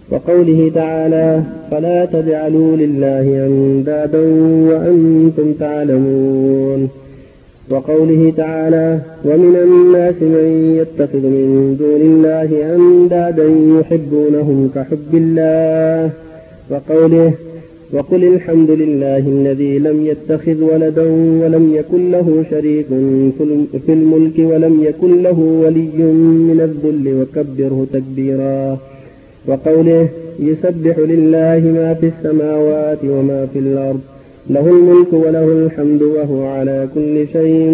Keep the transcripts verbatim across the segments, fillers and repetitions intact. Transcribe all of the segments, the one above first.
وقوله تعالى فلا تجعلوا لله أندادا وأنتم تعلمون. وقوله تعالى ومن الناس من يتخذ من دون الله أندادا يحبونهم كحب الله. وقوله وقل الحمد لله الذي لم يتخذ ولدا ولم يكن له شريك في الملك ولم يكن له ولي من الذل وكبره تكبيرا. وقوله يسبح لله ما في السماوات وما في الأرض له الملك وله الحمد وهو على كل شيء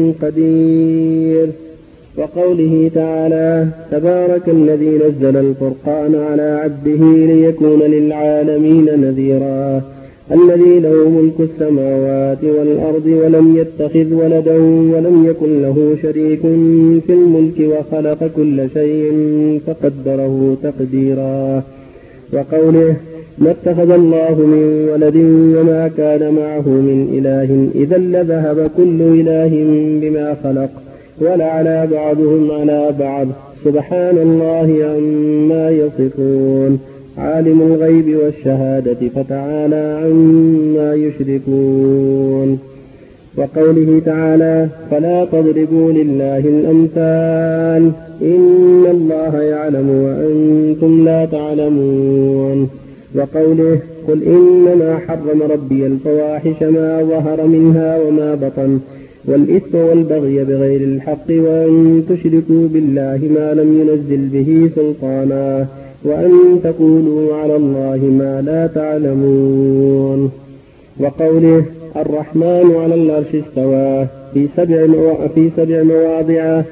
قدير. وقوله تعالى تبارك الذي نزل الفرقان على عبده ليكون للعالمين نذيرا الذي له ملك السماوات والأرض ولم يتخذ ولدا ولم يكن له شريك في الملك وخلق كل شيء فقدره تقديرا. وقوله ما اتخذ الله من ولد وما كان معه من إله إذا لذهب كل إله بما خلق ولعلى بعضهم على بعض سبحان الله عما يصفون عالم الغيب والشهادة فتعالى عما يشركون. وقوله تعالى فلا تضربوا لله الأمثال إن الله يعلم وأنتم لا تعلمون. وقوله قل إنما حرم ربي الفواحش ما ظهر منها وما بطن والإثم والبغي بغير الحق وأن تشركوا بالله ما لم ينزل به سلطانا وأن تقولوا على الله ما لا تعلمون. وقوله الرحمن على العرش استوى في سبع في سبع مواضع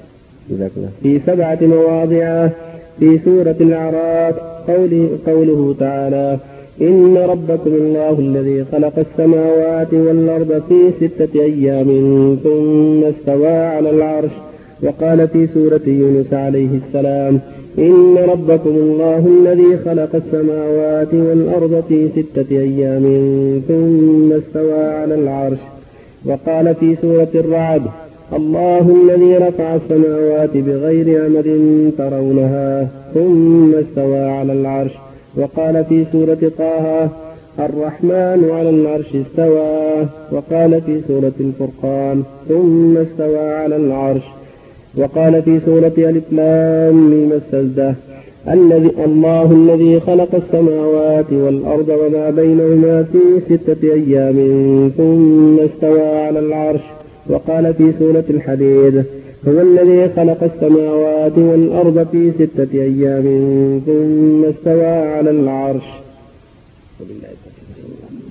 في سبعة مواضع في سورة الأعراف. قوله, قوله تعالى إن ربكم الله الذي خلق السماوات والأرض في ستة أيام ثم استوى على العرش. وقال في سورة يونس عليه السلام إن ربكم الله الذي خلق السماوات والأرض في ستة أيام ثم استوى على العرش. وقال في سورة الرعد الله الذي رفع السماوات بغير عمد ترونها ثم استوى على العرش. وقال في سورة طه الرحمن على العرش استوى. وقال في سورة الفرقان ثم استوى على العرش. وقال في سورة ألف لام ميم السجدة الذي الله الذي خلق السماوات والأرض وما بينهما في ستة أيام ثم استوى على العرش. وقال في سورة الحديد هو الذي خلق السماوات والأرض في ستة أيام ثم استوى على العرش.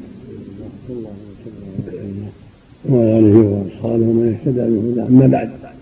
وآله وأصحابه من اهتدى بهداه. أما بعد